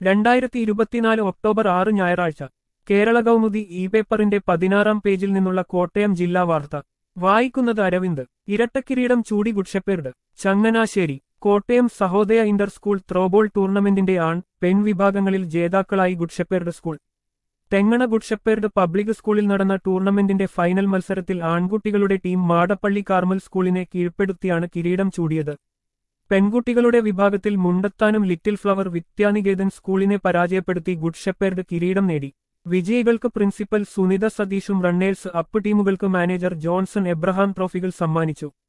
2024 October 6 ഞായറാഴ്ച കേരള കൗമുദി പേപ്പറിന്റെ 16-ാം പേജിൽ നിന്നുള്ള കോട്ടയം ജില്ലാ വാർത്ത വായിക്കുന്നത് അരവിന്ദ്. ഇരട്ടക്കിരീടം ചൂടി Good Shepherd. Changanassery. Kottayam Sahodaya inter school throwball ടൂർണമെന്റിന്റെ പെൺ വിഭാഗങ്ങളിൽ ജേതാക്കളായി Good Shepherd school. Thengana Good Shepherd public സ്കൂളിൽ നടന്ന ടൂർണമെന്റിന്റെ ഫൈനൽ മത്സരത്തിൽ ആൺകുട്ടികളുടെ ടീം മാടപ്പള്ളി കാർമൽ സ്കൂളിനെ കീഴ്പ്പെടുത്തിയാണ് കിരീടം ചൂടിയത്. പെൺകുട്ടികളുടെ വിഭാഗത്തിൽ മുണ്ടത്താനം ലിറ്റിൽ ഫ്ലവർ വിദ്യാനികേതൻ സ്കൂളിനെ പരാജയപ്പെടുത്തി ഗുഡ്ഷെപ്പേർഡ് കിരീടം നേടി. വിജയികൾക്ക് പ്രിൻസിപ്പൽ സുനിത സതീഷും റണ്ണേഴ്സ് അപ്പ് ടീമുകൾക്ക് മാനേജർ ജോൺസൺ എബ്രഹാം ട്രോഫികൾ സമ്മാനിച്ചു.